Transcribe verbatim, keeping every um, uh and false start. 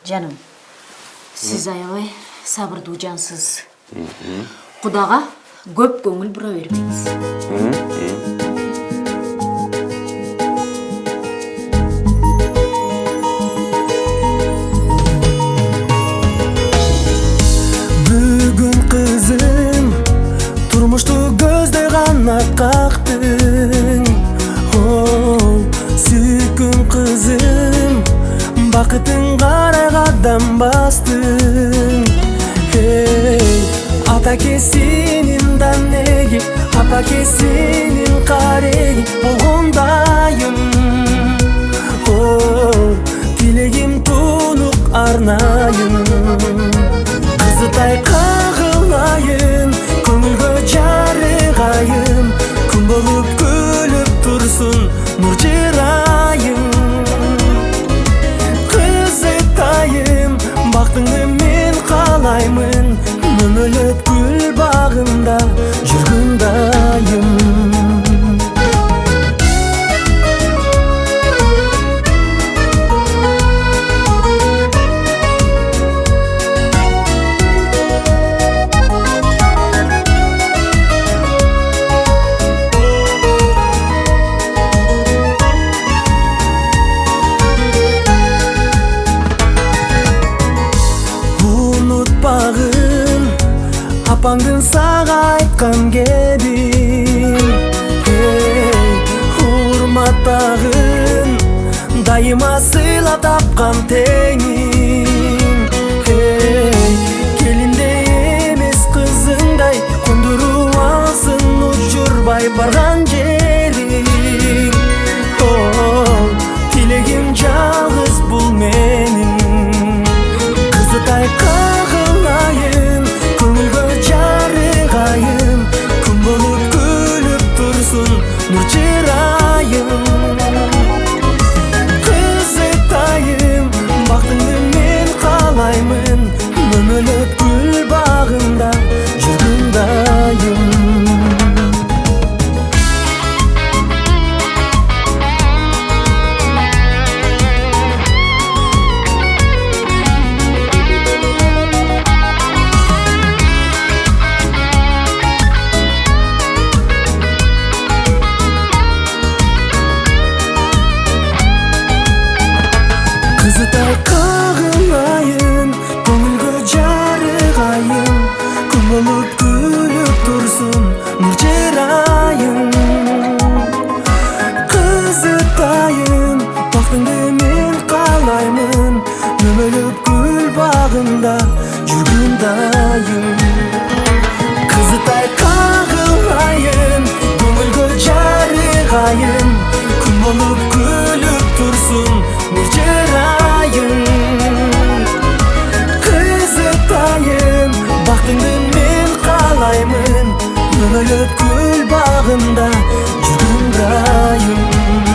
Жаным, сіз аябай сабырдуу жансыз. Кудага көп көңүл бура бербеңиз. Бүгүн кызым, турмушту көздөй гана кактың. О, сүйкүн кызым, бакытың карай кадам бастың. Эй, атаке сенин данеги, апаке сенин кареги болгондайым. О, тилегим тунук арнайым. Кызытай кагылайын, көңүлгө жарыгайын, күн болуп күлүп турсун нур чырайым. Кызытайым, бактыңды мен каалаймын, мөмөлөп гүл багында жүргүндайым. Апаңдын сага айткан кебин, эй, урматтагын, дайыма сыйлап тапкан теңин. Эй, келиндей эмес кызыңдай, кондуруп алсын учурбай барган жериң. О, тилегим жалгыз бул менин. Кызытай кагылайын, көңүлгө жарыгайын, күн болуп күлүп турсун нур чырайым. Кызытайым, бактыңды мен каалаймын, мөмөлөп гүл багында жүргүндайым. Кызытай кагылайын, көңүлгө жарыгайын, күн болуп күлүп турсун нур чырайым. Кызытайым, бактыңды мен каалаймын, мөмөлөп гүл багында жүргүндайым. Кызытай кагылайын, көңүлгө жарыгайын, күн болуп күлүп турсун нур чырайым. Кызытайым, бактыңды мен каалаймын, мөмөлөп гүл багында жүргүндайым.